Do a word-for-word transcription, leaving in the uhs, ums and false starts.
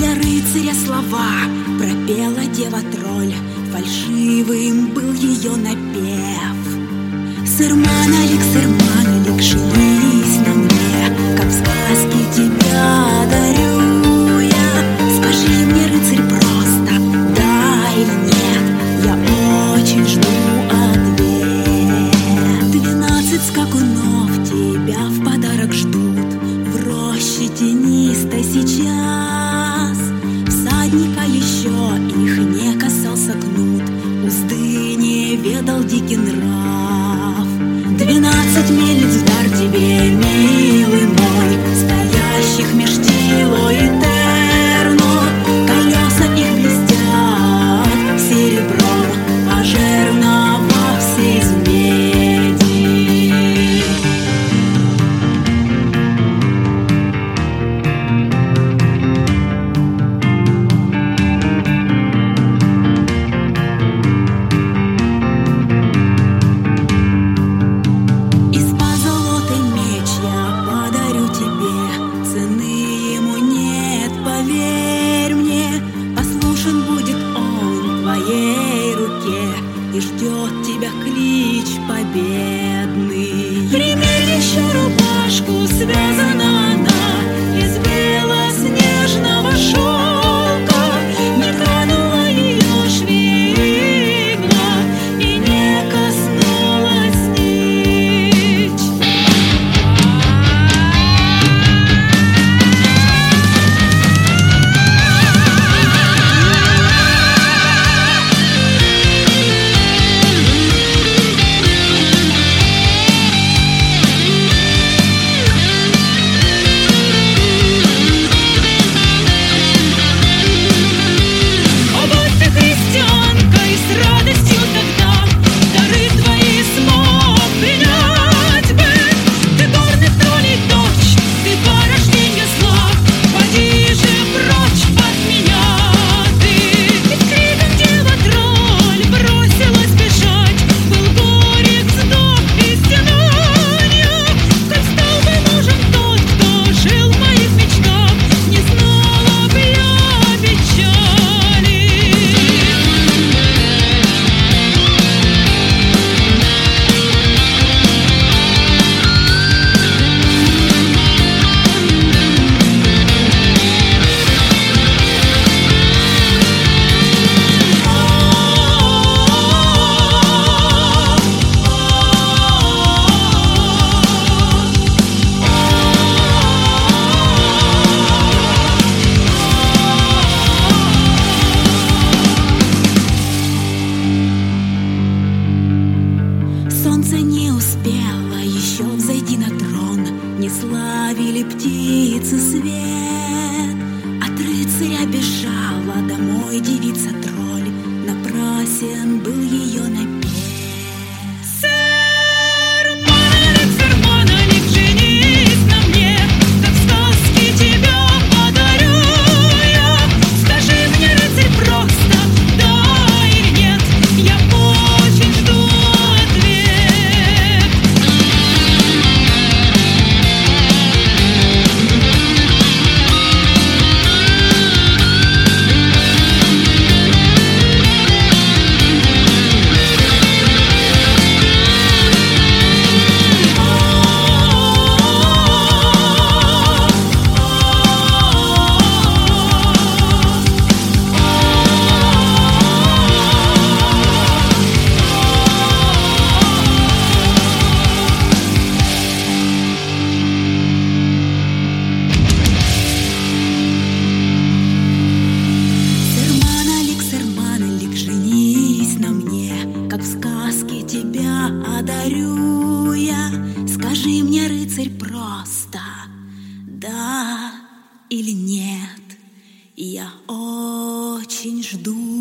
для рыцаря слова пропела дева-тролль, фальшивым был ее напев. Сырман-алик, сырман-алик, женись на мне, как в сказке тебя дарю я. Скажи мне, рыцарь, просто да или нет, я очень жду ответ. Двенадцать скакунов тебя в подарок ждут в роще тенистой сейчас. Всадника еще их не касался кнут, узды не ведал дикий нрав. Двенадцать мельниц в дар тебе, милый мой, стоящих меж Тило и Терно. Колеса их блестят серебром, а жернова все из меди. Из позолоты меч я подарю тебе, цены ему нет, поверь мне. Послушен будет он твоей руке, и ждет тебя клич победный. Примерь еще рубашку, связана она из белоснежного шелка. Не тронула ее швейна и не коснулась нить. О, будь ты христианкой, с радостью тогда дары твои смог принять бы. Ты горных троллей дочь, ты порождение зла, поди же прочь от меня ты. И с криком дева-тролль бросилась бежать, был горек, вздох и стенанье. Коль стал бы мужем тот, кто жил в моих мечтах, не знала б я печали. Солнце не успело еще взойти на трон, не славили птицы свет. От рыцаря бежала домой девица-тролль, напрасен был ее напев. Сырман-алик, сырман-алик, женись на мне, как в сказке тебя подарю я. Скажи мне, рыцарь, просто да или нет, я очень жду ответ. Сырман-алик, сырман-алик, женись на мне, как в сказке тебя одарю я. Скажи мне, рыцарь, просто да или нет, я очень жду